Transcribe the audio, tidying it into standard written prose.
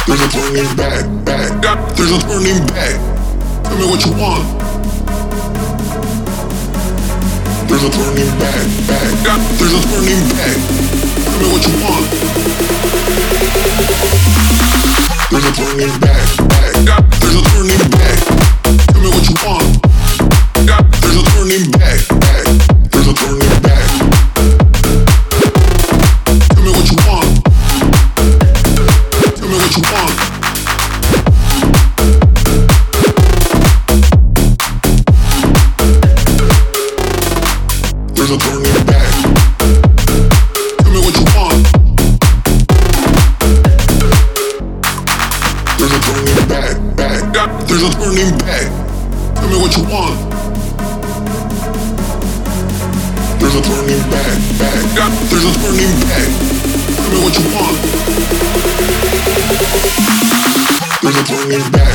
There's a turning back, back. There's a turning back. Tell me what you want. There's a turning back, back. There's a turning back. Tell me what you want. There's a turning back, back. There's a turning back. Tell me what you want. There's a turning back, back. There's a turning back. Tell me what you want. Tell me what you want. There's a turning back. Tell me what you want. There's a turning back, back. There's a turning back. Tell me what you want. There's a turning back, back. There's a turning back. Tell me what you want. There's a turning back.